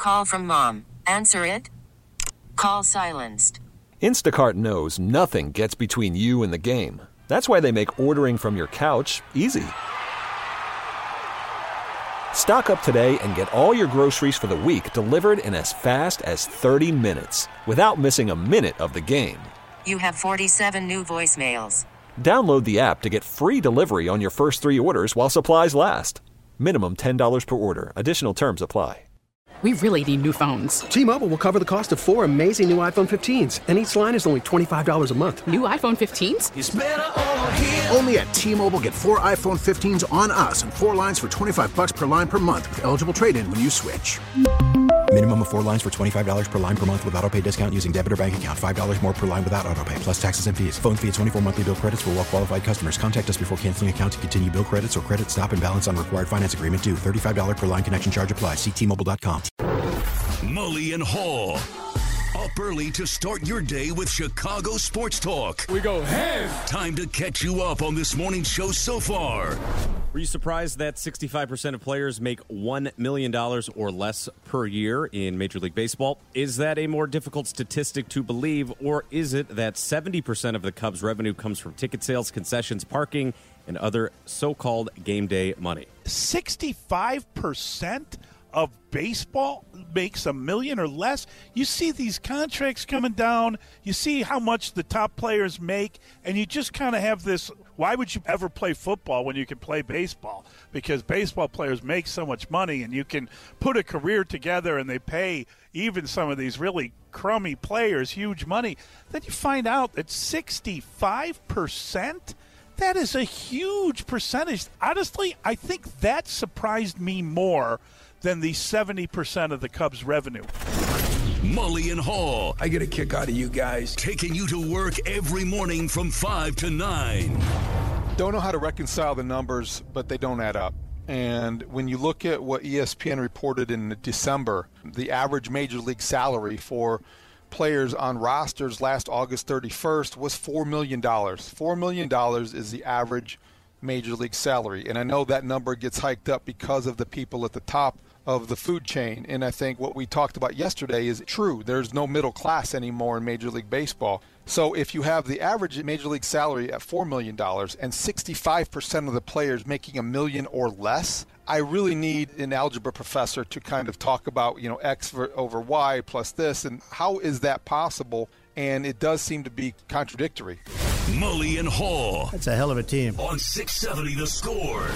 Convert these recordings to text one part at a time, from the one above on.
Call from mom. Answer it. Call silenced. Instacart knows nothing gets between you and the game. That's why they make ordering from your couch easy. Stock up today and get all your groceries for the week delivered in as fast as 30 minutes without missing a minute of the game. You have 47 new voicemails. Download the app to get free delivery on your first 3 orders while supplies last. Minimum $10 per order. Additional terms apply. We really need new phones. T-Mobile will cover the cost of 4 amazing new iPhone 15s, and each line is only $25 a month. New iPhone 15s? It's better over here. Only at T-Mobile, get 4 iPhone 15s on us and 4 lines for $25 per line per month with eligible trade-in when you switch. Minimum of 4 lines for $25 per line per month with autopay discount using debit or bank account. $5 more per line without autopay, plus taxes and fees. Phone fee at 24 monthly bill credits for well-qualified customers. Contact us before canceling account to continue bill credits or credit stop and balance on required finance agreement due. $35 per line connection charge applies. See T-Mobile.com. Mully and Haw. Up early to start your day with Chicago Sports Talk. We go ham. Time to catch you up on this morning's show so far. Were you surprised that 65% of players make $1 million or less per year in Major League Baseball? Is that a more difficult statistic to believe, or is it that 70% of the Cubs' revenue comes from ticket sales, concessions, parking, and other so-called game day money? 65% of baseball makes $1 million or less. You see these contracts coming down. You see how much the top players make, and you just kind of have this, why would you ever play football when you can play baseball? Because baseball players make so much money, and you can put a career together, and they pay even some of these really crummy players huge money. Then you find out that 65%, that is a huge percentage. Honestly, I think that surprised me more than the 70% of the Cubs' revenue. Mully and Haw. I get a kick out of you guys. Taking you to work every morning from 5 to 9. Don't know how to reconcile the numbers, but they don't add up. And when you look at what ESPN reported in December, the average major league salary for players on rosters last August 31st was $4 million. $4 million is the average major league salary. And I know that number gets hiked up because of the people at the top of the food chain. And I think what we talked about yesterday is true. There's no middle class anymore in Major League Baseball. So if you have the average major league salary at $4 million and 65% of the players making $1 million or less, I really need an algebra professor to kind of talk about, X over Y plus this, and how is that possible? And it does seem to be contradictory. Mully and Haw. That's a hell of a team. On 670 The Score.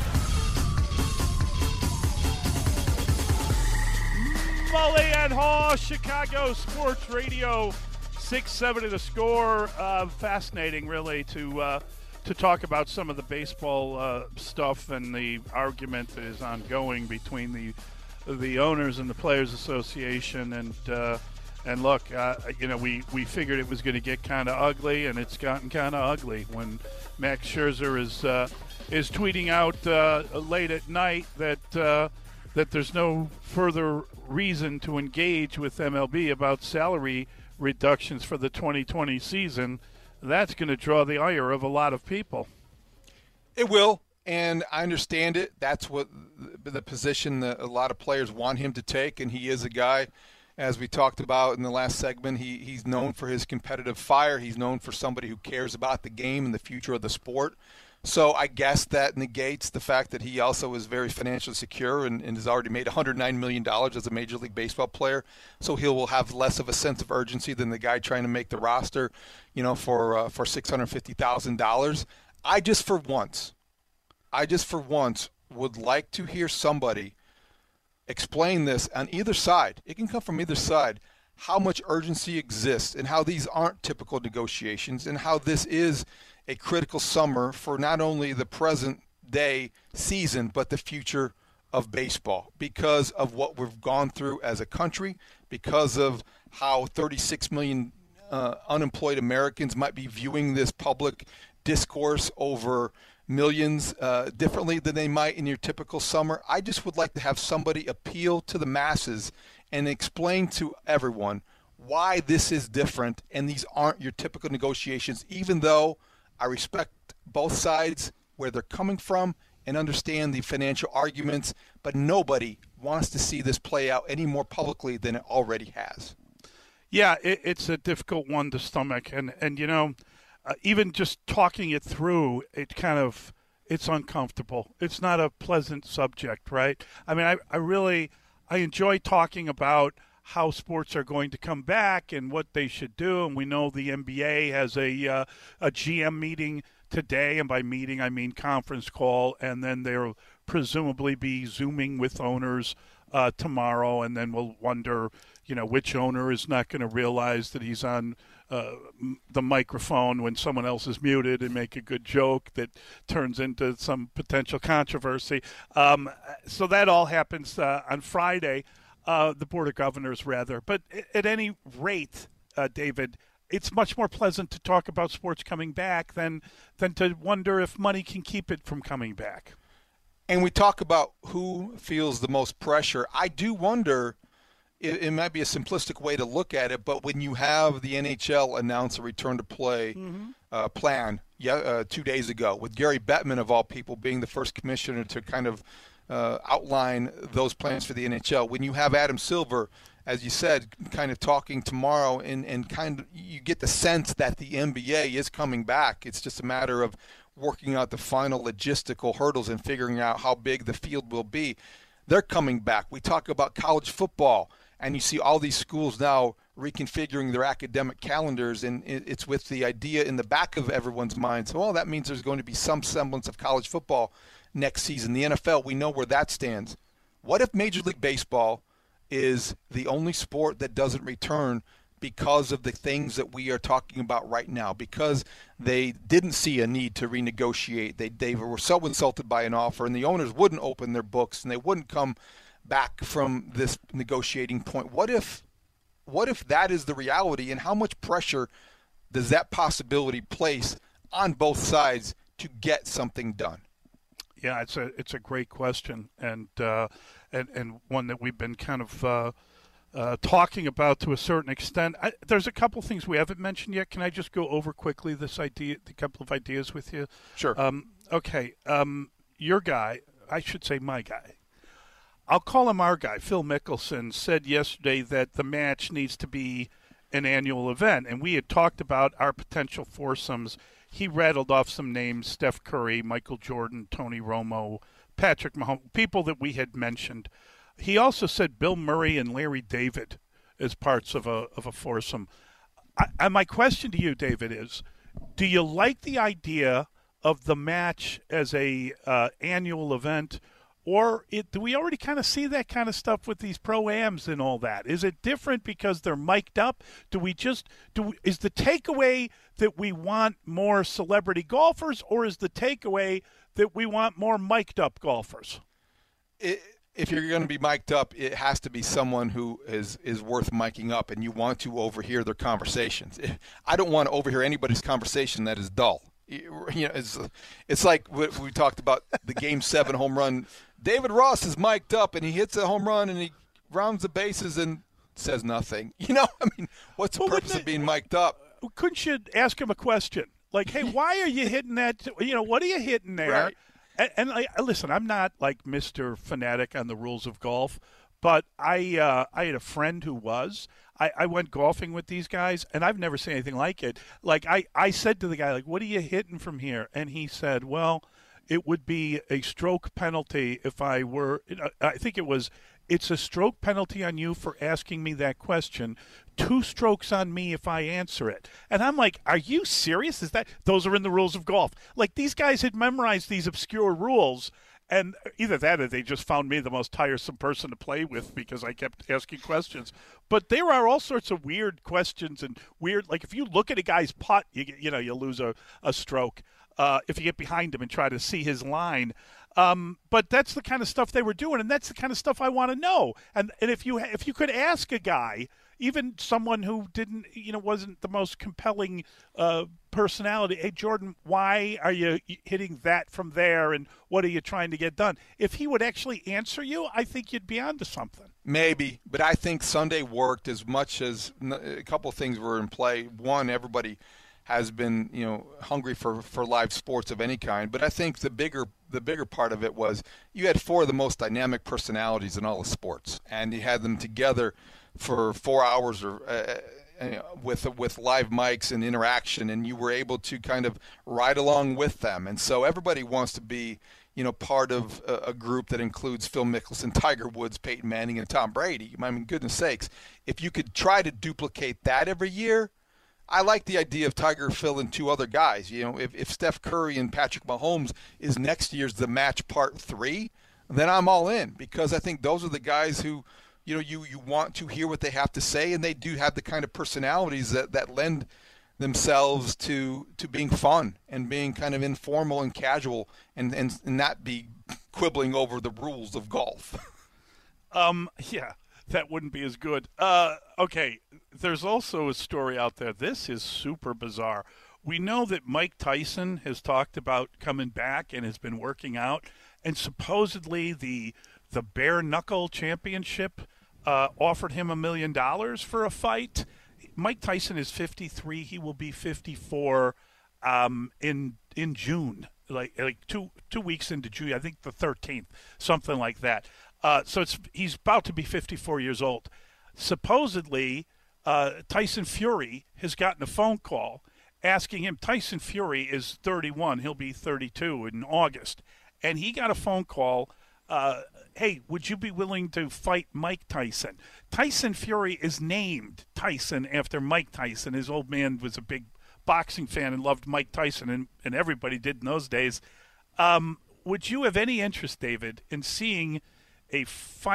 Mully and Haw, Chicago Sports Radio, 670 The Score. Fascinating, really, to talk about some of the baseball stuff and the argument that is ongoing between the owners and the Players Association. And look, we figured it was going to get kind of ugly, and it's gotten kind of ugly when Max Scherzer is tweeting out late at night that there's no further reason to engage with MLB about salary reductions for the 2020 season. That's going to draw the ire of a lot of people. It will, and I understand it. That's what the position that a lot of players want him to take, and he is a guy, as we talked about in the last segment, he's known for his competitive fire. He's known for somebody who cares about the game and the future of the sport. So I guess that negates the fact that he also is very financially secure and has already made $109 million as a Major League Baseball player. So he will have less of a sense of urgency than the guy trying to make the roster, for $650,000. I just for once would like to hear somebody explain this on either side. It can come from either side. How much urgency exists and how these aren't typical negotiations and how this is a critical summer for not only the present day season but the future of baseball because of what we've gone through as a country, because of how 36 million unemployed Americans might be viewing this public discourse over millions differently than they might in your typical summer. I just would like to have somebody appeal to the masses and explain to everyone why this is different and these aren't your typical negotiations, even though I respect both sides, where they're coming from, and understand the financial arguments, but nobody wants to see this play out any more publicly than it already has. Yeah, it's a difficult one to stomach. And even just talking it through, it's uncomfortable. It's not a pleasant subject, right? I mean, I enjoy talking about how sports are going to come back and what they should do. And we know the NBA has a GM meeting today, and by meeting I mean conference call, and then they'll presumably be Zooming with owners tomorrow, and then we'll wonder, which owner is not going to realize that he's on the microphone when someone else is muted and make a good joke that turns into some potential controversy. So that all happens on Friday. The Board of Governors, rather. But at any rate, David, it's much more pleasant to talk about sports coming back than to wonder if money can keep it from coming back. And we talk about who feels the most pressure. I do wonder, it might be a simplistic way to look at it, but when you have the NHL announce a return to play plan 2 days ago, with Gary Bettman, of all people, being the first commissioner to kind of outline those plans for the NHL. When you have Adam Silver, as you said, kind of talking tomorrow, and kind of you get the sense that the NBA is coming back. It's just a matter of working out the final logistical hurdles and figuring out how big the field will be. They're coming back. We talk about college football, and you see all these schools now reconfiguring their academic calendars, and it's with the idea in the back of everyone's mind. So, that means there's going to be some semblance of college football next season. The NFL, we know where that stands. What if Major League Baseball is the only sport that doesn't return because of the things that we are talking about right now? Because they didn't see a need to renegotiate. They were so insulted by an offer, and the owners wouldn't open their books, and they wouldn't come back from this negotiating point. What if that is the reality, and how much pressure does that possibility place on both sides to get something done? Yeah, it's a great question, and one that we've been kind of talking about to a certain extent. There's a couple things we haven't mentioned yet. Can I just go over quickly the couple of ideas with you? Sure. Okay. Your guy, I should say my guy. I'll call him our guy. Phil Mickelson said yesterday that the match needs to be an annual event, and we had talked about our potential foursomes. He rattled off some names: Steph Curry, Michael Jordan, Tony Romo, Patrick Mahomes, people that we had mentioned. He also said Bill Murray and Larry David as parts of a foursome. My question to you, David, is: do you like the idea of the match as a annual event, or do we already kind of see that kind of stuff with these pro-ams and all that? Is it different because they're mic'd up? Is the takeaway that we want more celebrity golfers, or is the takeaway that we want more mic'd up golfers? If you're going to be mic'd up, it has to be someone who is worth miking up, and you want to overhear their conversations. I don't want to overhear anybody's conversation that is dull. It's like we talked about the Game 7 home run. David Ross is mic'd up, and he hits a home run, and he rounds the bases and says nothing. What's the purpose of being mic'd up? Couldn't you ask him a question? Like, hey, why are you hitting that? What are you hitting there? Right. And listen, I'm not like Mr. Fanatic on the rules of golf, but I had a friend who was. I went golfing with these guys, and I've never seen anything like it. Like, I said to the guy, like, what are you hitting from here? And he said, well, it would be a stroke penalty if I were – I think it's a stroke penalty on you for asking me that question, 2 strokes on me if I answer it. And I'm like, are you serious? Those are in the rules of golf. Like, these guys had memorized these obscure rules, and either that or they just found me the most tiresome person to play with because I kept asking questions. But there are all sorts of weird questions and weird – like, if you look at a guy's putt, you lose a stroke. If you get behind him and try to see his line. But that's the kind of stuff they were doing, and that's the kind of stuff I want to know. And if you could ask a guy, even someone who didn't, wasn't the most compelling personality, hey, Jordan, why are you hitting that from there, and what are you trying to get done? If he would actually answer you, I think you'd be onto something. Maybe, but I think Sunday worked as much as a couple of things were in play. One, everybody has been, hungry for live sports of any kind. But I think the bigger part of it was you had 4 of the most dynamic personalities in all of sports, and you had them together for 4 hours or with live mics and interaction, and you were able to kind of ride along with them. And so everybody wants to be, part of a group that includes Phil Mickelson, Tiger Woods, Peyton Manning, and Tom Brady. I mean, goodness sakes, if you could try to duplicate that every year, I like the idea of Tiger, Phil, and 2 other guys. If Steph Curry and Patrick Mahomes is next year's the match part 3, then I'm all in, because I think those are the guys who, you want to hear what they have to say, and they do have the kind of personalities that lend themselves to being fun and being kind of informal and casual and not be quibbling over the rules of golf. Yeah. That wouldn't be as good. Okay, there's also a story out there. This is super bizarre. We know that Mike Tyson has talked about coming back and has been working out, and supposedly the Bare Knuckle Championship offered him $1 million for a fight. Mike Tyson is 53. He will be 54 in June, like two weeks into June. I think the 13th, something like that. So he's about to be 54 years old. Supposedly, Tyson Fury has gotten a phone call asking him. Tyson Fury is 31. He'll be 32 in August. And he got a phone call, hey, would you be willing to fight Mike Tyson? Tyson Fury is named Tyson after Mike Tyson. His old man was a big boxing fan and loved Mike Tyson, and everybody did in those days. Would you have any interest, David, in seeing a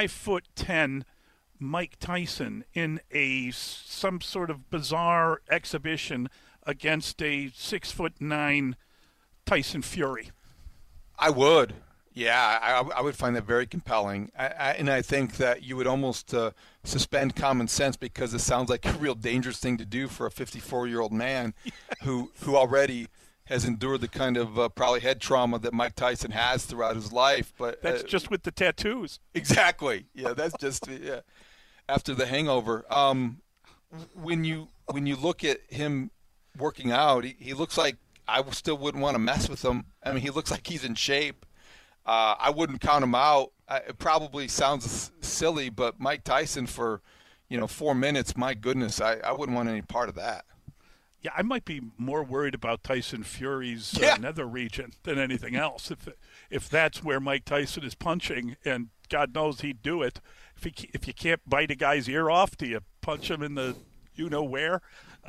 5'10" Mike Tyson in some sort of bizarre exhibition against a 6'9" Tyson Fury? I would. Yeah, I would find that very compelling. And I think that you would almost suspend common sense, because it sounds like a real dangerous thing to do for a 54-year-old man who already has endured the kind of probably head trauma that Mike Tyson has throughout his life. But that's just with the tattoos. Exactly. Yeah, that's just after the hangover. When you look at him working out, he looks like I still wouldn't want to mess with him. I mean, he looks like he's in shape. I wouldn't count him out. It probably sounds silly, but Mike Tyson for 4 minutes, my goodness, I wouldn't want any part of that. Yeah, I might be more worried about Tyson Fury's nether region than anything else. If that's where Mike Tyson is punching, and God knows he'd do it. If you can't bite a guy's ear off, do you punch him in the where?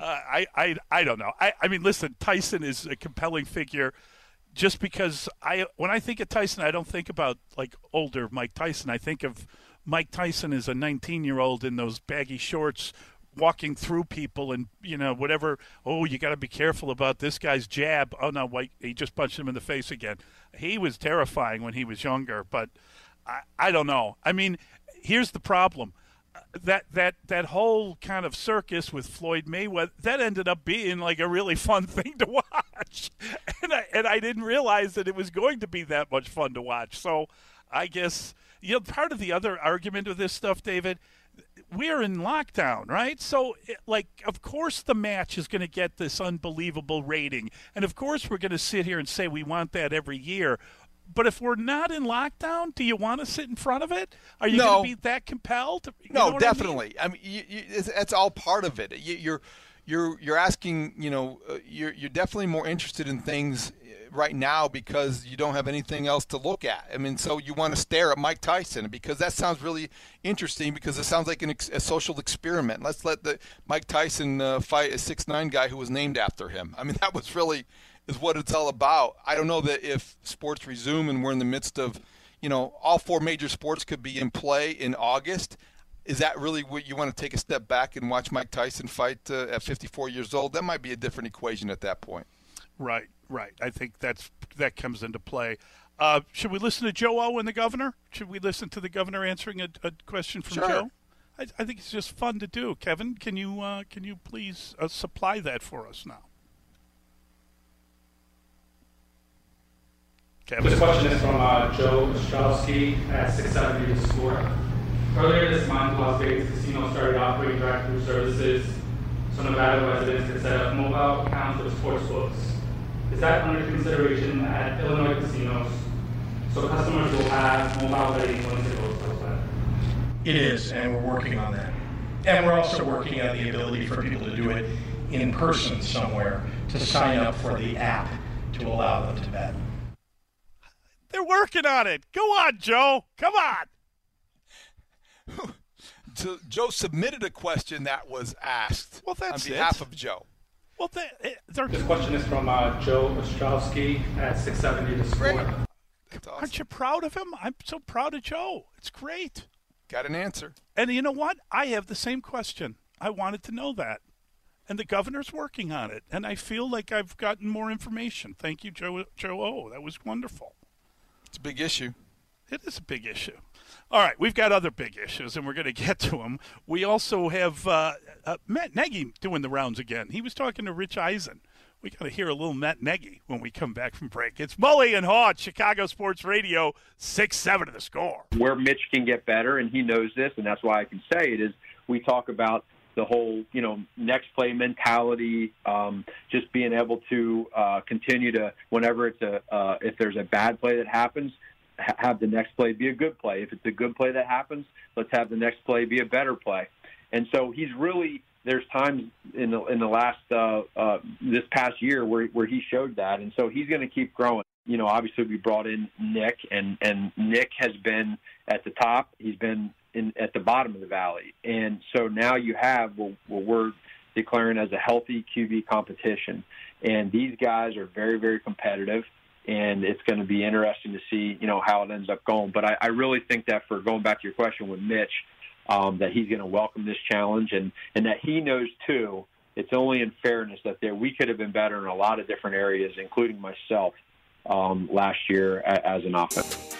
I don't know. I mean, listen, Tyson is a compelling figure. Just because when I think of Tyson, I don't think about like older Mike Tyson. I think of Mike Tyson as a 19-year-old in those baggy shorts, walking through people and, whatever. Oh, you got to be careful about this guy's jab. Oh, no, wait, he just punched him in the face again. He was terrifying when he was younger, but I don't know. I mean, here's the problem. That whole kind of circus with Floyd Mayweather, that ended up being like a really fun thing to watch. And I didn't realize that it was going to be that much fun to watch. So I guess, part of the other argument of this stuff, David, we're in lockdown, right? So, of course the match is going to get this unbelievable rating. And, of course, we're going to sit here and say we want that every year. But if we're not in lockdown, do you want to sit in front of it? Are you going to be that compelled? No, definitely. I mean, that's all part of it. You're asking, you're definitely more interested in things right now because you don't have anything else to look at. I mean, so you want to stare at Mike Tyson because that sounds really interesting, because it sounds like a social experiment. Let's let Mike Tyson fight a 6'9" guy who was named after him. I mean, that was really is what it's all about. I don't know that if sports resume and we're in the midst of, all 4 major sports could be in play in August. Is that really what you want to take a step back and watch Mike Tyson fight at 54 years old? That might be a different equation at that point. Right. I think that comes into play. Should we listen to Joe O and the governor? Should we listen to the governor answering a question from Joe? I think it's just fun to do. Kevin, can you please supply that for us now? Kevin. This question is from Joe Ostrowski at 670 The Score. Earlier this month, Las Vegas Casino started operating drive-thru services so Nevada residents can set up mobile accounts with sports books. Is that under consideration at Illinois casinos, so customers will have mobile betting when they go elsewhere? It is, and we're working on that. And we're also working on the ability for people to do it in person somewhere, to sign up for the app to allow them to bet. They're working on it. Go on, Joe. Come on. So Joe submitted a question that was asked on behalf of Joe. Well, this question is from Joe Ostrowski at 670 The Score. Awesome. Aren't you proud of him? I'm so proud of Joe. It's great. Got an answer. And you know what? I have the same question. I wanted to know that. And the governor's working on it. And I feel like I've gotten more information. Thank you, Joe O. That was wonderful. It's a big issue. It is a big issue. All right, we've got other big issues, and we're going to get to them. We also have Matt Nagy doing the rounds again. He was talking to Rich Eisen. We got to hear a little Matt Nagy when we come back from break. It's Mully and Haw, Chicago Sports Radio, 6-7 The Score. Where Mitch can get better, and he knows this, and that's why I can say it, is we talk about the whole, next play mentality, just being able to continue to, whenever if there's a bad play that happens, have the next play be a good play. If it's a good play that happens, let's have the next play be a better play. And so he's really, there's times in the last this past year where he showed that, and so he's going to keep growing. Obviously we brought in Nick, and Nick has been at the top. He's been at the bottom of the valley, and so now you have what we're declaring as a healthy QB competition, and these guys are very, very competitive. And it's going to be interesting to see, how it ends up going. But I really think that, for going back to your question with Mitch, that he's going to welcome this challenge, and that he knows, too, it's only in fairness that we could have been better in a lot of different areas, including myself, last year as an offense.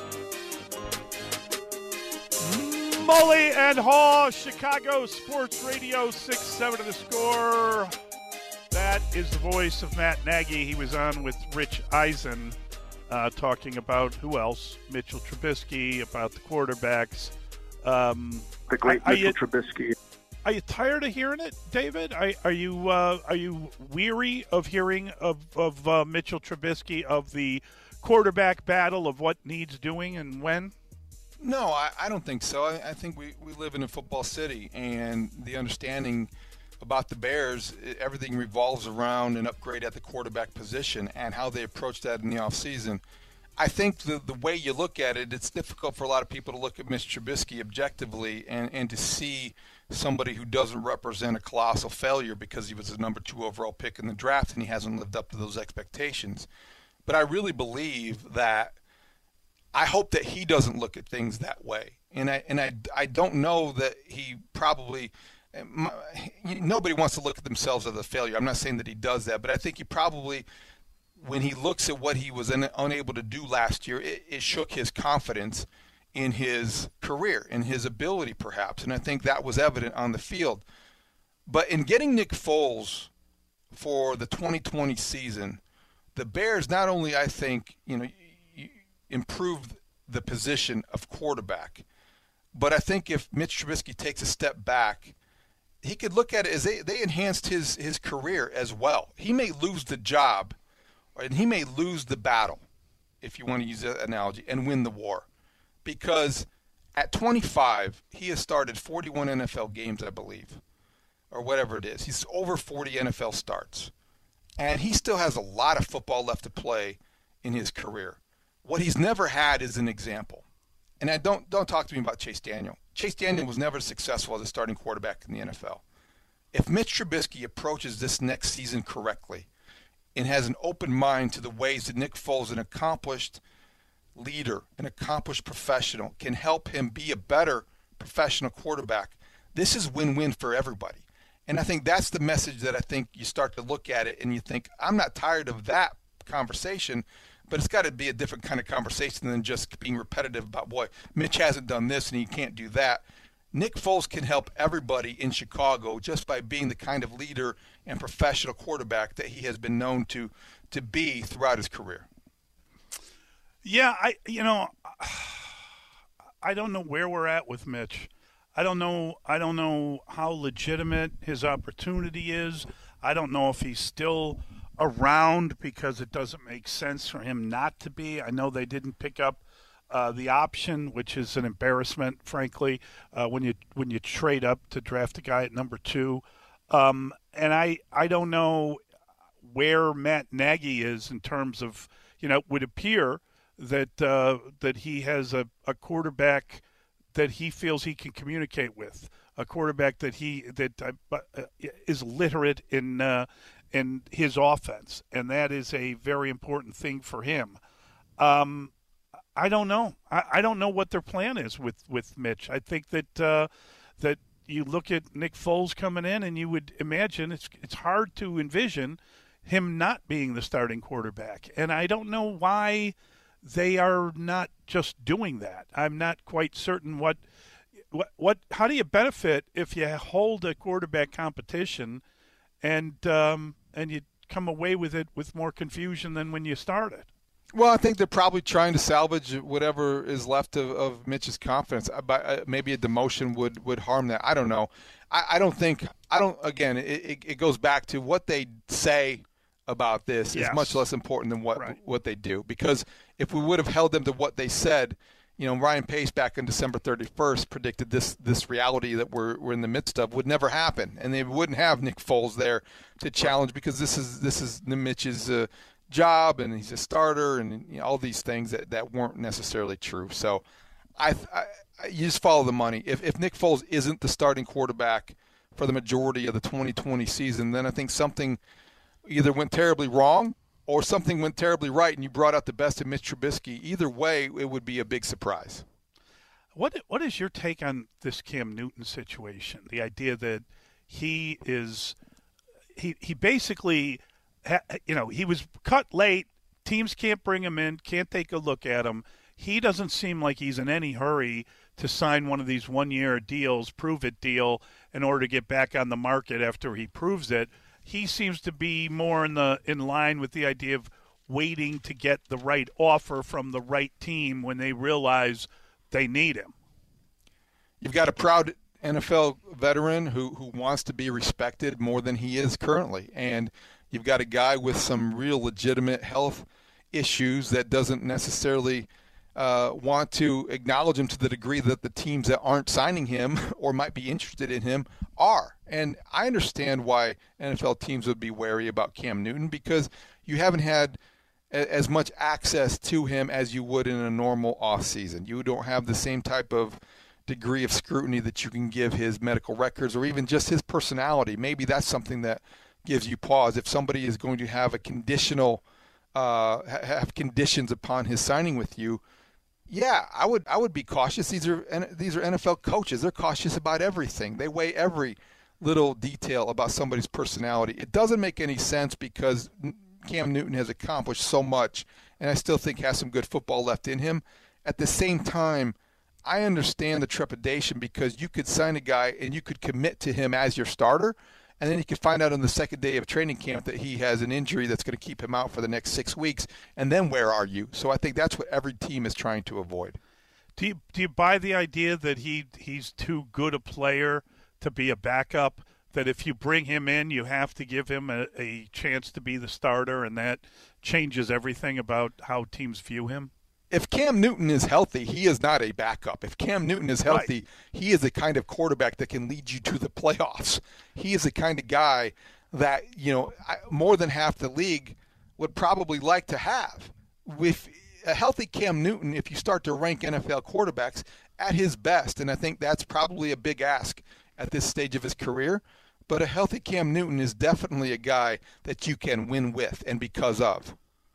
Mully and Haw, Chicago Sports Radio, 6-7 The Score. That is the voice of Matt Nagy. He was on with Rich Eisen talking about, who else? Mitchell Trubisky, about the quarterbacks. The great Mitchell Trubisky. Are you tired of hearing it, David? Are you weary of hearing of Mitchell Trubisky, of the quarterback battle, of what needs doing and when? No, I don't think so. I think we live in a football city, and the understanding about the Bears, everything revolves around an upgrade at the quarterback position and how they approach that in the offseason. I think the way you look at it, it's difficult for a lot of people to look at Mr. Trubisky objectively and to see somebody who doesn't represent a colossal failure because he was the number 2 overall pick in the draft and he hasn't lived up to those expectations. But I really believe that, I hope that he doesn't look at things that way. And I don't know that he probably – nobody wants to look at themselves as a failure. I'm not saying that he does that, but I think he probably, when he looks at what he was unable to do last year, it shook his confidence in his career, in his ability perhaps, and I think that was evident on the field. But in getting Nick Foles for the 2020 season, the Bears not only, I think, improved the position of quarterback, but I think if Mitch Trubisky takes a step back, he could look at it as they enhanced his career as well. He may lose the job, and he may lose the battle, if you want to use that analogy, and win the war. Because at 25, he has started 41 NFL games, I believe, or whatever it is. He's over 40 NFL starts. And he still has a lot of football left to play in his career. What he's never had is an example. And don't talk to me about Chase Daniel. Chase Daniel was never successful as a starting quarterback in the NFL. If Mitch Trubisky approaches this next season correctly and has an open mind to the ways that Nick Foles, an accomplished leader, an accomplished professional, can help him be a better professional quarterback, this is win-win for everybody. And I think that's the message that I think you start to look at it and you think, I'm not tired of that conversation, but it's got to be a different kind of conversation than just being repetitive about, boy, Mitch hasn't done this and he can't do that. Nick Foles can help everybody in Chicago just by being the kind of leader and professional quarterback that he has been known to be throughout his career. Yeah, I don't know where we're at with Mitch. I don't know how legitimate his opportunity is. I don't know if he's still around because it doesn't make sense for him not to be. I know they didn't pick up the option, which is an embarrassment, frankly, when you trade up to draft a guy at number 2. And I don't know where Matt Nagy is in terms of, it would appear that he has a quarterback that he feels he can communicate with, a quarterback that is literate in his offense, and that is a very important thing for him. I don't know. I don't know what their plan is with Mitch. I think that you look at Nick Foles coming in, and you would imagine it's hard to envision him not being the starting quarterback, and I don't know why they are not just doing that. I'm not quite certain what how do you benefit if you hold a quarterback competition and you come away with it with more confusion than when you started? Well, I think they're probably trying to salvage whatever is left of Mitch's confidence. Maybe a demotion would harm that. I don't know. Again, it goes back to what they say about this is much less important than what they do. Because if we would have held them to what they said, Ryan Pace back on December 31st predicted this reality that we're in the midst of would never happen, and they wouldn't have Nick Foles there to challenge because this is Mitch's job, and he's a starter, and all these things that weren't necessarily true. So you just follow the money. If Nick Foles isn't the starting quarterback for the majority of the 2020 season, then I think something either went terribly wrong or something went terribly right, and you brought out the best of Mitch Trubisky. Either way, it would be a big surprise. What is your take on this Cam Newton situation? The idea that he basically, he was cut late. Teams can't bring him in, can't take a look at him. He doesn't seem like he's in any hurry to sign one of these one-year deals, prove-it deal, in order to get back on the market after he proves it. He seems to be more in line with the idea of waiting to get the right offer from the right team when they realize they need him. You've got a proud NFL veteran who wants to be respected more than he is currently, and you've got a guy with some real legitimate health issues that doesn't necessarily want to acknowledge him to the degree that the teams that aren't signing him or might be interested in him are. And I understand why NFL teams would be wary about Cam Newton, because you haven't had as much access to him as you would in a normal offseason. You don't have the same type of degree of scrutiny that you can give his medical records or even just his personality. Maybe that's something that gives you pause. If somebody is going to have a conditional have conditions upon his signing with you, yeah, I would be cautious. These are NFL coaches. They're cautious about everything. They weigh every little detail about somebody's personality. It doesn't make any sense because Cam Newton has accomplished so much, and I still think has some good football left in him. At the same time, I understand the trepidation because you could sign a guy and you could commit to him as your starter, and then you could find out on the second day of training camp that he has an injury that's going to keep him out for the next 6 weeks, and then where are you? So I think that's what every team is trying to avoid. Do you buy the idea that he's too good a player to be a backup, that if you bring him in, you have to give him a chance to be the starter, and that changes everything about how teams view him? If Cam Newton is healthy, he is not a backup. If Cam Newton is healthy, right, he is the kind of quarterback that can lead you to the playoffs. He is the kind of guy that, more than half the league would probably like to have. With a healthy Cam Newton, if you start to rank NFL quarterbacks at his best, and I think that's probably a big ask at this stage of his career, but a healthy Cam Newton is definitely a guy that you can win with and because of.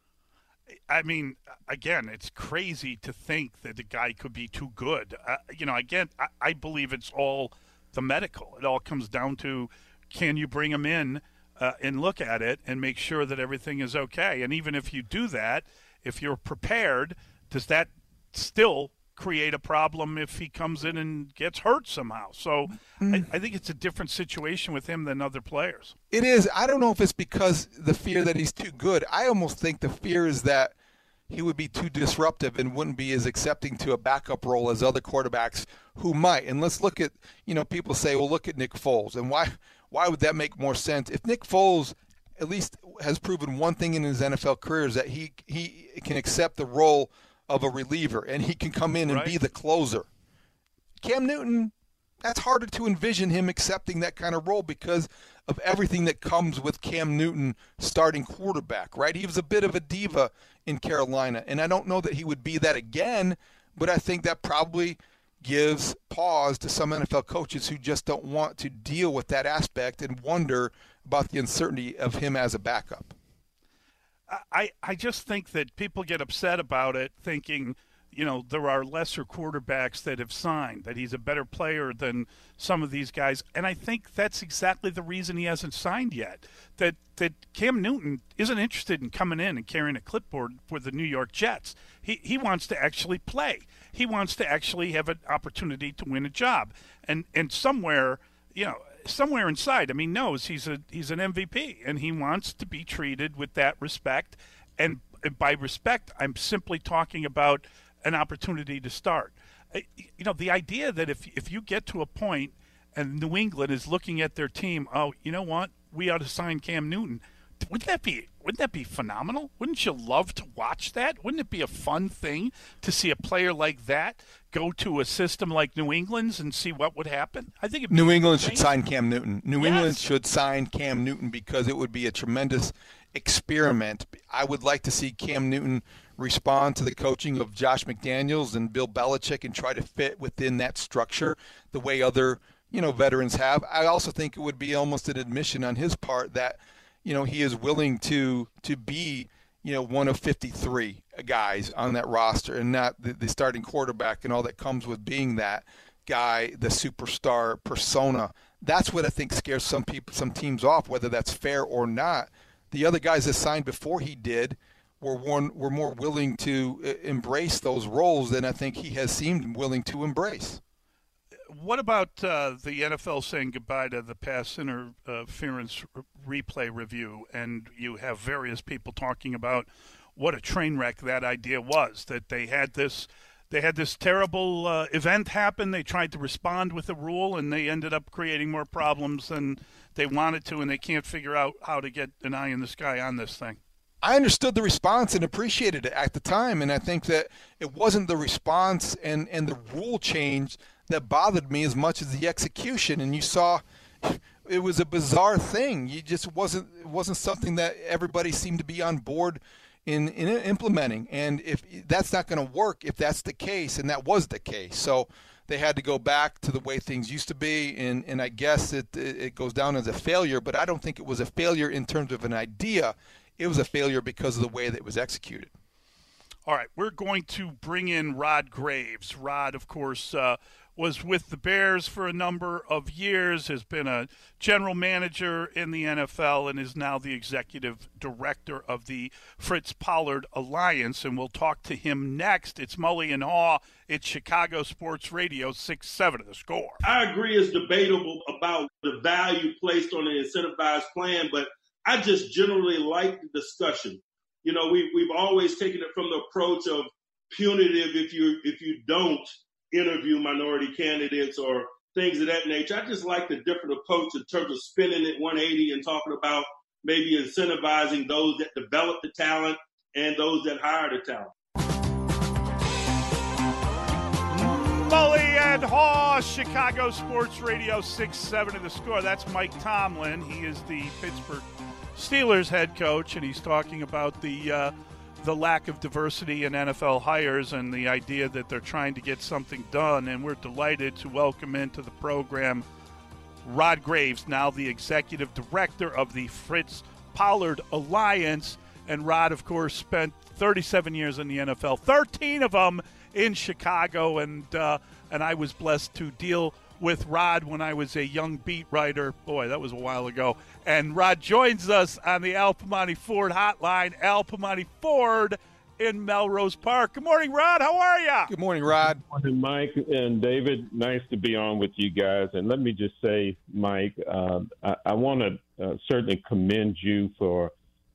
I mean, again, it's crazy to think that the guy could be too good. I believe it's all the medical. It all comes down to, can you bring him in and look at it and make sure that everything is okay? And even if you do that, if you're prepared, does that still create a problem if he comes in and gets hurt somehow? So I think it's a different situation with him than other players. It is. I don't know if it's because the fear that he's too good. I almost think the fear is that he would be too disruptive and wouldn't be as accepting to a backup role as other quarterbacks who might. And let's look at, people say, well, look at Nick Foles. And why would that make more sense? If Nick Foles at least has proven one thing in his NFL career is that he can accept the role of a reliever and he can come in and be the closer. Cam Newton, that's harder to envision him accepting that kind of role because of everything that comes with Cam Newton starting quarterback, right? He was a bit of a diva in Carolina, and I don't know that he would be that again, but I think that probably gives pause to some NFL coaches who just don't want to deal with that aspect and wonder about the uncertainty of him as a backup. I just think that people get upset about it thinking, there are lesser quarterbacks that have signed, that he's a better player than some of these guys. And I think that's exactly the reason he hasn't signed yet, that Cam Newton isn't interested in coming in and carrying a clipboard for the New York Jets. He wants to actually play. He wants to actually have an opportunity to win a job. And somewhere, somewhere inside, knows he's an MVP, and he wants to be treated with that respect. And by respect, I'm simply talking about an opportunity to start. The idea that if you get to a point and New England is looking at their team, oh, you know what, we ought to sign Cam Newton. Wouldn't that be phenomenal? Wouldn't you love to watch that? Wouldn't it be a fun thing to see a player like that go to a system like New England's and see what would happen? I think New England should sign Cam Newton. England should sign Cam Newton because it would be a tremendous experiment. I would like to see Cam Newton respond to the coaching of Josh McDaniels and Bill Belichick and try to fit within that structure the way other, veterans have. I also think it would be almost an admission on his part that, he is willing to be, one of 53 guys on that roster and not the starting quarterback and all that comes with being that guy, the superstar persona. That's what I think scares some teams off, whether that's fair or not. The other guys that signed before he did were more willing to embrace those roles than I think he has seemed willing to embrace. What about the NFL saying goodbye to the pass interference replay review? And you have various people talking about what a train wreck that idea was, that they had this terrible event happen. They tried to respond with a rule, and they ended up creating more problems than they wanted to, and they can't figure out how to get an eye in the sky on this thing. I understood the response and appreciated it at the time, and I think that it wasn't the response and the rule change that bothered me as much as the execution. And you saw it was a bizarre thing. It wasn't something that everybody seemed to be on board in implementing. And if that's not going to work, if that's the case, and that was the case. So they had to go back to the way things used to be, and I guess it goes down as a failure, but I don't think it was a failure in terms of an idea. It was a failure because of the way that it was executed. All right, we're going to bring in Rod Graves. Rod, of course, was with the Bears for a number of years, has been a general manager in the NFL, and is now the executive director of the Fritz Pollard Alliance, and we'll talk to him next. It's Mully and Haw. It's Chicago Sports Radio 6-7 of The Score. I agree it's debatable about the value placed on an incentivized plan, but I just generally like the discussion. We've always taken it from the approach of punitive if you don't interview minority candidates or things of that nature. I just like the different approach in terms of spinning it 180 and talking about maybe incentivizing those that develop the talent and those that hire the talent. Mully and Haw, Chicago Sports Radio 6-7 of The Score. That's Mike Tomlin. He is the Pittsburgh Steelers head coach, and he's talking about the lack of diversity in NFL hires and the idea that they're trying to get something done. And we're delighted to welcome into the program Rod Graves, now the executive director of the Fritz Pollard Alliance. And Rod, of course, spent 37 years in the NFL, 13 of them in Chicago, and I was blessed to deal with Rod when I was a young beat writer. Boy, that was a while ago. And Rod joins us on the Al Piemonte Ford hotline. Al Piemonte Ford in Melrose Park. Good morning, Rod. How are you? Good morning, Rod. Good morning, Mike and David. Nice to be on with you guys. And let me just say, Mike, I want to certainly commend you for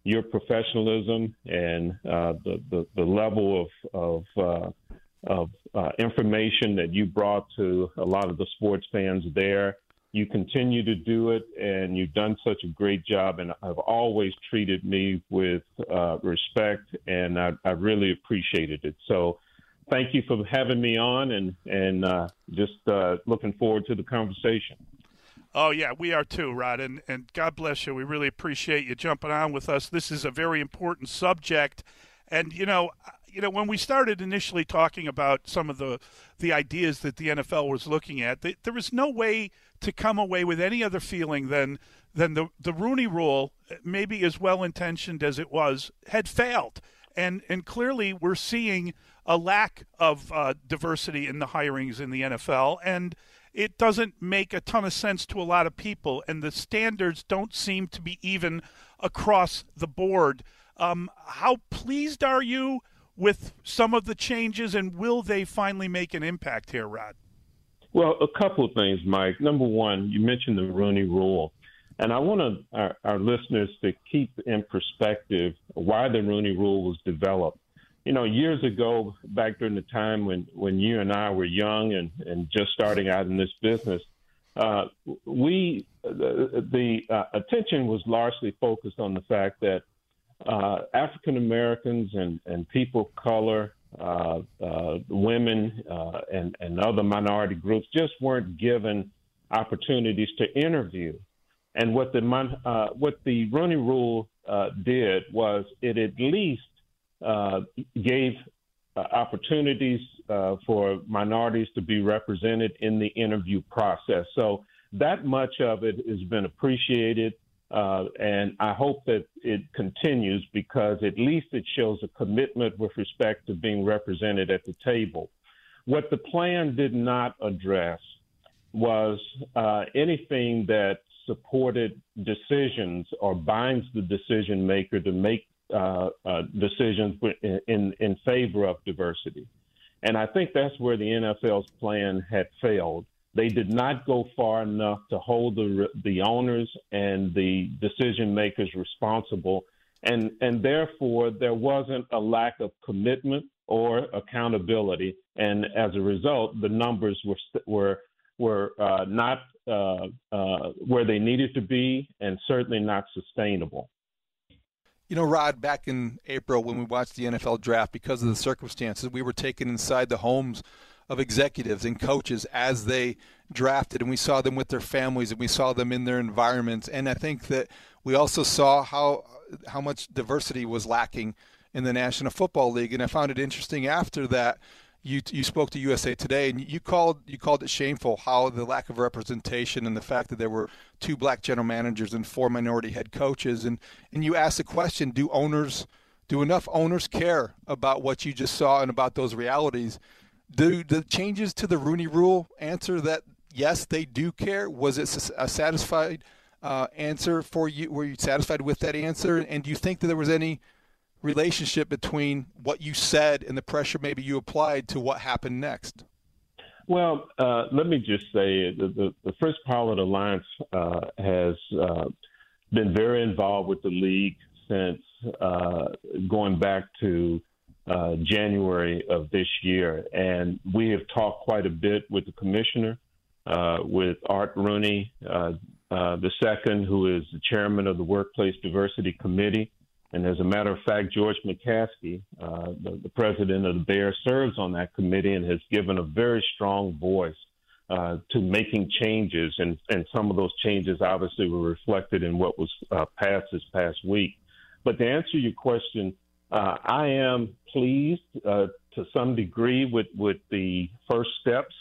your professionalism and the level of information that you brought to a lot of the sports fans there. You continue to do it, and you've done such a great job, and have always treated me with respect, and I really appreciated it. So thank you for having me on, and just looking forward to the conversation. Oh, yeah, we are too, Rod, and God bless you. We really appreciate you jumping on with us. This is a very important subject, and, when we started initially talking about some of the ideas that the NFL was looking at, there was no way to come away with any other feeling than the Rooney Rule, maybe as well-intentioned as it was, had failed. And clearly we're seeing a lack of diversity in the hirings in the NFL, and it doesn't make a ton of sense to a lot of people, and the standards don't seem to be even across the board. How pleased are you with some of the changes, and will they finally make an impact here, Rod? Well, a couple of things, Mike. Number one, you mentioned the Rooney Rule, and I want our listeners to keep in perspective why the Rooney Rule was developed. Years ago, back during the time when you and I were young and just starting out in this business, the attention was largely focused on the fact that African Americans and people of color, women, and other minority groups just weren't given opportunities to interview. And what the Rooney Rule did was it at least gave opportunities for minorities to be represented in the interview process. So that much of it has been appreciated. And I hope that it continues, because at least it shows a commitment with respect to being represented at the table. What the plan did not address was anything that supported decisions or binds the decision maker to make decisions in favor of diversity. And I think that's where the NFL's plan had failed. They did not go far enough to hold the owners and the decision makers responsible, and therefore there wasn't a lack of commitment or accountability. And as a result, the numbers were not where they needed to be, and certainly not sustainable. Rod, back in April when we watched the NFL draft, because of the circumstances, we were taken inside the homes of executives and coaches as they drafted, and we saw them with their families, and we saw them in their environments. And I think that we also saw how much diversity was lacking in the National Football League. And I found it interesting after that you spoke to USA Today, and you called it shameful how the lack of representation and the fact that there were 2 black general managers and 4 minority head coaches. And you asked the question, do enough owners care about what you just saw and about those realities? Do the changes to the Rooney Rule answer that, yes, they do care? Was it a satisfied answer for you? Were you satisfied with that answer? And do you think that there was any relationship between what you said and the pressure maybe you applied to what happened next? Well, let me just say the First Pilot Alliance has been very involved with the league since going back to January of this year. And we have talked quite a bit with the commissioner, with Art Rooney, the second, who is the chairman of the Workplace Diversity Committee. And as a matter of fact, George McCaskey, the president of the Bears, serves on that committee and has given a very strong voice to making changes. And some of those changes obviously were reflected in what was passed this past week. But to answer your question, I am pleased to some degree with the first steps.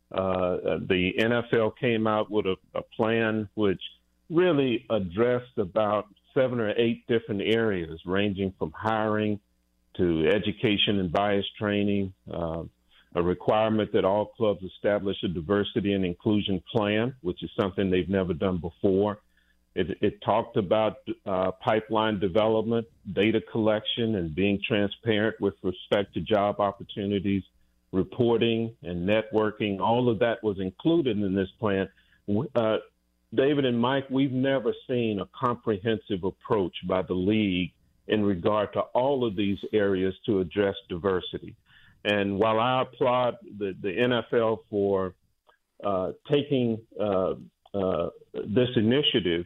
The NFL came out with a plan which really addressed about 7 or 8 different areas, ranging from hiring to education and bias training, a requirement that all clubs establish a diversity and inclusion plan, which is something they've never done before. It talked about pipeline development, data collection, and being transparent with respect to job opportunities, reporting, and networking. All of that was included in this plan. David and Mike, we've never seen a comprehensive approach by the league in regard to all of these areas to address diversity. And while I applaud the NFL for taking this initiative,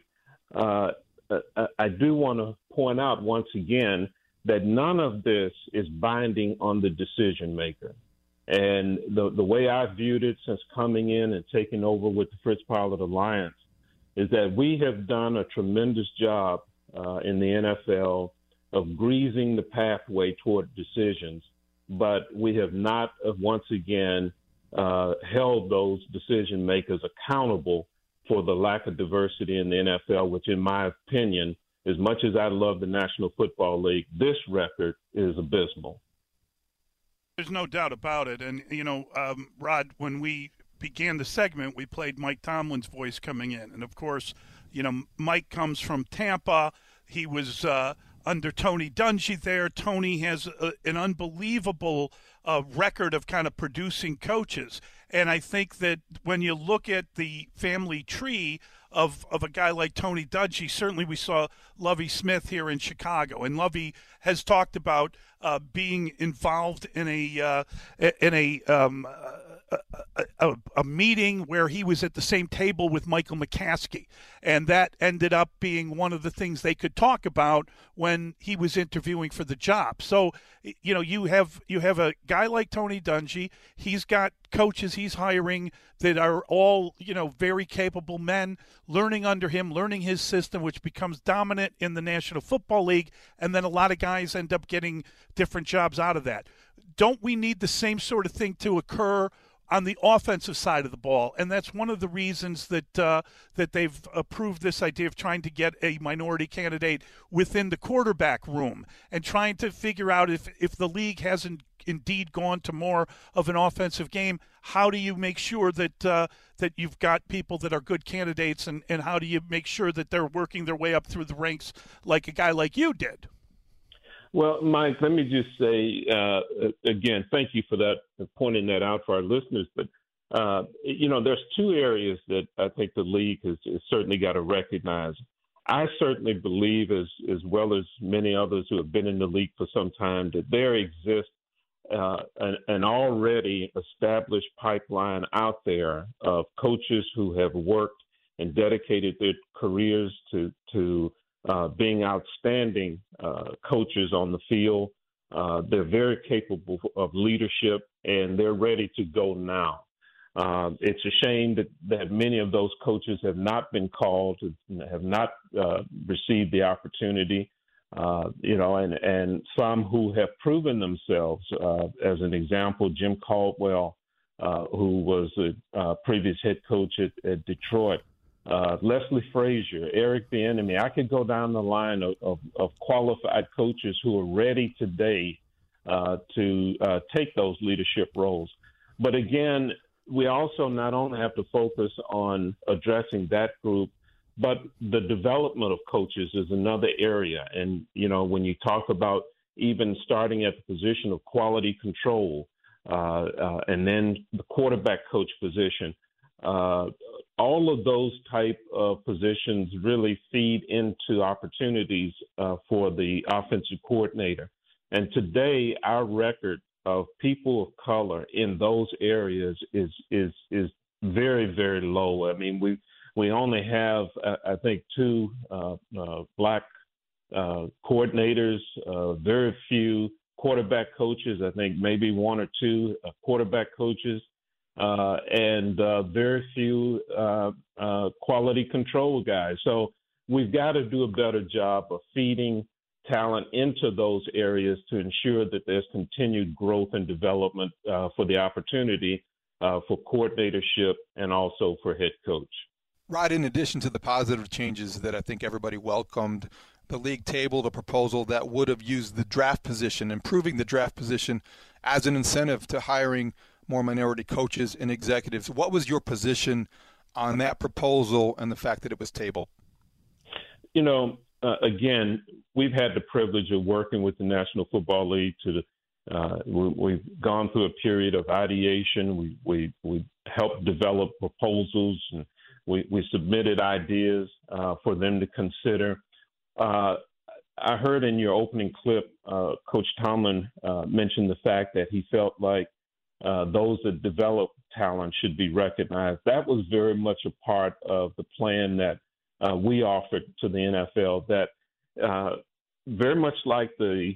I do want to point out once again that none of this is binding on the decision maker. And the way I've viewed it since coming in and taking over with the Fritz Pilot Alliance is that we have done a tremendous job in the NFL of greasing the pathway toward decisions, but we have not, once again, held those decision makers accountable for the lack of diversity in the NFL, which, in my opinion, as much as I love the National Football League, this record is abysmal. There's no doubt about it. And, Rod, when we began the segment, we played Mike Tomlin's voice coming in. And, of course, Mike comes from Tampa. He was under Tony Dungy there. Tony has an unbelievable record of kind of producing coaches. And I think that when you look at the family tree of a guy like Tony Dungy, certainly we saw Lovie Smith here in Chicago. And Lovie has talked about being involved in a meeting where he was at the same table with Michael McCaskey, and that ended up being one of the things they could talk about when he was interviewing for the job. So, you have a guy like Tony Dungy. He's got coaches he's hiring that are all, very capable men, learning under him, learning his system, which becomes dominant in the National Football League, and then a lot of guys end up getting different jobs out of that. Don't we need the same sort of thing to occur on the offensive side of the ball? And that's one of the reasons that that they've approved this idea of trying to get a minority candidate within the quarterback room and trying to figure out if the league hasn't indeed gone to more of an offensive game, how do you make sure that that you've got people that are good candidates, and how do you make sure that they're working their way up through the ranks like a guy like you did? Well, Mike, let me just say, again, thank you for that, pointing that out for our listeners. But, there's two areas that I think the league has certainly got to recognize. I certainly believe, as well as many others who have been in the league for some time, that there exists an already established pipeline out there of coaches who have worked and dedicated their careers to being outstanding coaches on the field. They're very capable of leadership, and they're ready to go now. It's a shame that many of those coaches have not been called, have not received the opportunity, and some who have proven themselves. As an example, Jim Caldwell, who was a previous head coach at Detroit, Leslie Frazier, Eric Bieniemy. I could go down the line of qualified coaches who are ready today to take those leadership roles. But again, we also not only have to focus on addressing that group, but the development of coaches is another area. And, when you talk about even starting at the position of quality control and then the quarterback coach position, all of those type of positions really feed into opportunities for the offensive coordinator. And today, our record of people of color in those areas is very, very low. I mean, we only have, I think, two black coordinators, very few quarterback coaches. I think maybe one or two quarterback coaches. And very few quality control guys. So we've got to do a better job of feeding talent into those areas to ensure that there's continued growth and development for the opportunity for coordinatorship and also for head coach. Rod, in addition to the positive changes that I think everybody welcomed, the league tabled a proposal that would have used the draft position, improving the draft position as an incentive to hiring more minority coaches and executives. What was your position on that proposal and the fact that it was tabled? Again, we've had the privilege of working with the National Football League. We've gone through a period of ideation. We helped develop proposals, and We submitted ideas for them to consider. I heard in your opening clip, Coach Tomlin mentioned the fact that he felt like those that develop talent should be recognized. That was very much a part of the plan that we offered to the NFL, that very much like the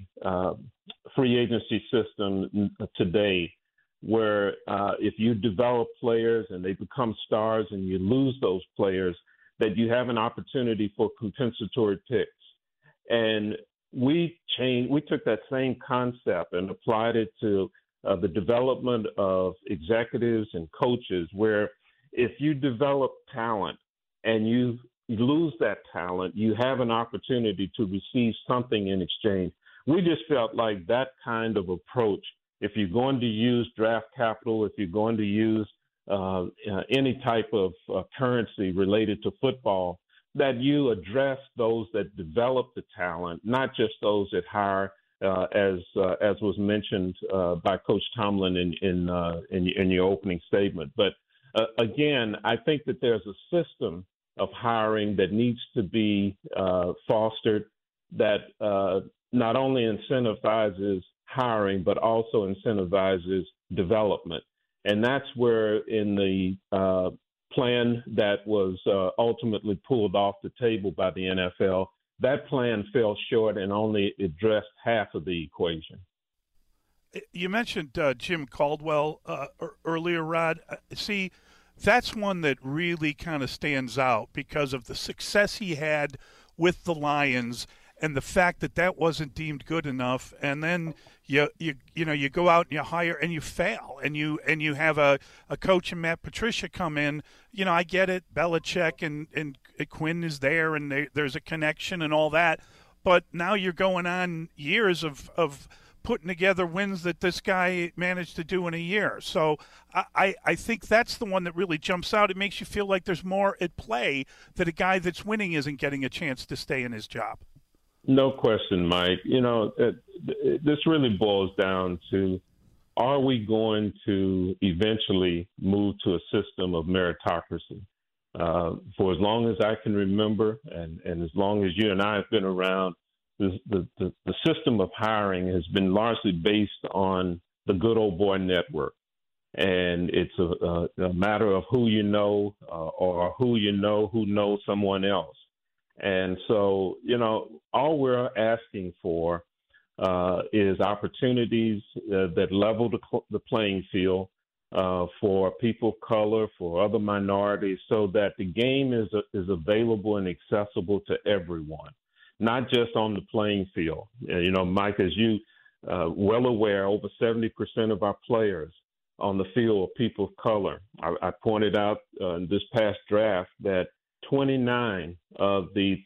free agency system today, where if you develop players and they become stars and you lose those players, that you have an opportunity for compensatory picks. And we took that same concept and applied it to the development of executives and coaches, where if you develop talent and you lose that talent, you have an opportunity to receive something in exchange. We just felt like that kind of approach, if you're going to use draft capital, if you're going to use any type of currency related to football, that you address those that develop the talent, not just those that hire, as was mentioned by Coach Tomlin in your opening statement. But again, I think that there's a system of hiring that needs to be fostered that not only incentivizes hiring, but also incentivizes development. And that's where in the plan that was ultimately pulled off the table by the NFL, that plan fell short and only addressed half of the equation. You mentioned Jim Caldwell earlier, Rod. See, that's one that really kind of stands out because of the success he had with the Lions and the fact that that wasn't deemed good enough. And then you go out and you hire and you fail, and you have a coach and Matt Patricia come in. You know, I get it, Belichick and Quinn is there, and there's a connection and all that. But now you're going on years of putting together wins that this guy managed to do in a year. So I think that's the one that really jumps out. It makes you feel like there's more at play, that a guy that's winning isn't getting a chance to stay in his job. No question, Mike. You know, this really boils down to, are we going to eventually move to a system of meritocracy? For as long as I can remember, and as long as you and I have been around, the system of hiring has been largely based on the good old boy network. And it's a matter of who you know, or who you know who knows someone else. And so, you know, all we're asking for is opportunities that level the playing field for people of color, for other minorities, so that the game is available and accessible to everyone, not just on the playing field. You know, Mike, as you well aware, over 70% of our players on the field are people of color. I pointed out in this past draft that 29 of the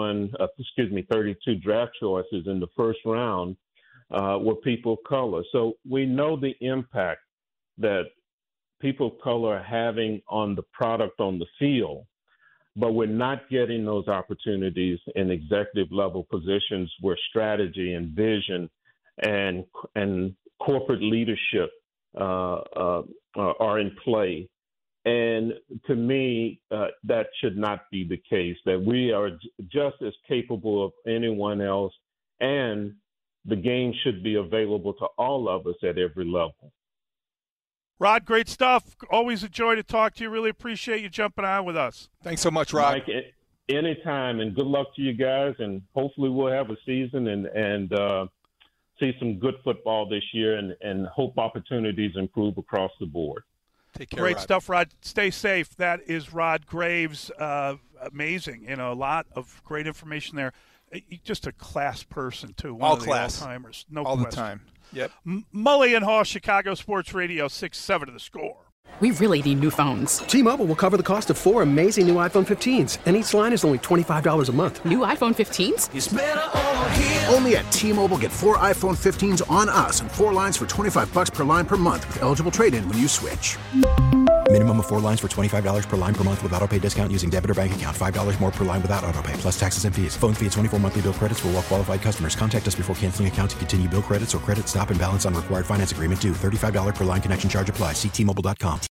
32 draft choices in the first round were people of color. So we know the impact that people of color are having on the product on the field, but we're not getting those opportunities in executive level positions where strategy and vision and corporate leadership are in play. And to me, that should not be the case, that we are just as capable of anyone else, and the game should be available to all of us at every level. Rod, great stuff. Always a joy to talk to you. Really appreciate you jumping on with us. Thanks so much, Rod. Mike, anytime, and good luck to you guys, and hopefully we'll have a season and see some good football this year, and hope opportunities improve across the board. Take care, Great Rod. stuff, Rod. Stay safe. That is Rod Graves. Amazing. You know, a lot of great information there. Just a class person, too. One of the all-timers. No all question. The time. Yep. Mully and Haw, Chicago Sports Radio, 6-7 to the score. We really need new phones. T-Mobile will cover the cost of 4 amazing new iPhone 15s, and each line is only $25 a month. New iPhone 15s? It's better over here. Only at T-Mobile, get 4 iPhone 15s on us and 4 lines for $25 per line per month with eligible trade-in when you switch. Minimum of 4 lines for $25 per line per month with autopay discount using debit or bank account. $5 more per line without autopay, plus taxes and fees. Phone fee at 24 monthly bill credits for well-qualified customers. Contact us before canceling account to continue bill credits or credit stop and balance on required finance agreement due. $35 per line connection charge applies. See T-Mobile.com.